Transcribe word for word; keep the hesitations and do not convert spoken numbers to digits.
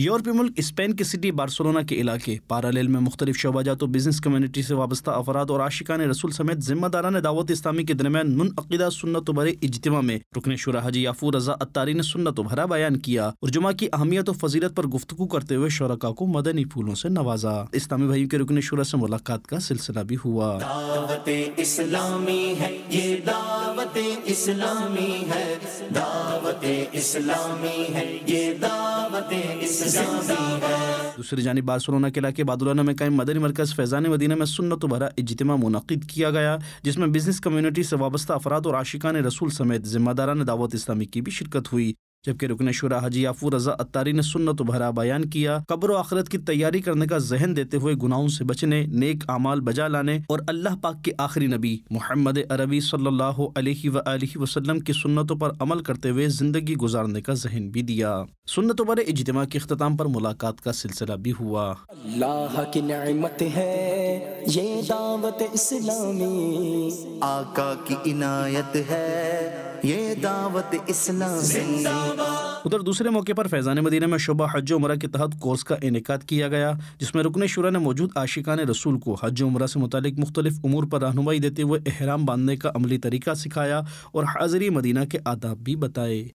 یورپی ملک اسپین کی سٹی بارسلونا کے علاقے پارالیل میں مختلف شعبہ جات و بزنس کمیونٹی سے وابستہ افراد اور عاشقان رسول سمیت ذمہ داران دعوت اسلامی کے درمیان منعقدہ سنت و بھرے اجتماع میں رکن شورا حاجی یافور رضا اتاری نے سنت و بھرا بیان کیا اور جمعہ کی اہمیت و فضیلت پر گفتگو کرتے ہوئے شرکاء کو مدنی پھولوں سے نوازا۔ اسلامی بھائیوں کے رکن شورا سے ملاقات کا سلسلہ بھی ہوا۔ دعوت اسلامی ہے یہ، دعوت اسلامی ہے، دعوت اسلامی ہے یہ، دعوت اسلامی ہے۔ دوسری جانب بارسلونا کے علاقے بادلانہ میں قائم مدنی مرکز فیضان مدینہ میں سنت و بھرا اجتماع منعقد کیا گیا، جس میں بزنس کمیونٹی سے وابستہ افراد اور عاشقان رسول سمیت ذمہ داران دعوت اسلامی کی بھی شرکت ہوئی، جبکہ رکن شورا حاجی یافور رضا اتاری نے سنت و بھرا بیان کیا، قبر و آخرت کی تیاری کرنے کا ذہن دیتے ہوئے گناہوں سے بچنے، نیک اعمال بجا لانے اور اللہ پاک کے آخری نبی محمد عربی صلی اللہ علیہ وآلہ وسلم کی سنتوں پر عمل کرتے ہوئے زندگی گزارنے کا ذہن بھی دیا۔ سنت و بھرے اجتماع کے اختتام پر ملاقات کا سلسلہ بھی ہوا۔ اللہ کی نعمت ہے یہ دعوت اسلامی، آقا کی عنایت ہے یہ دعوت اسلامی۔ ادھر دوسرے موقع پر فیضان مدینہ میں شعبہ حج و عمرہ کے تحت کورس کا انعقاد کیا گیا، جس میں رکن شورا نے موجود عاشقان رسول کو حج و عمرہ سے متعلق مختلف امور پر رہنمائی دیتے ہوئے احرام باندھنے کا عملی طریقہ سکھایا اور حاضری مدینہ کے آداب بھی بتائے۔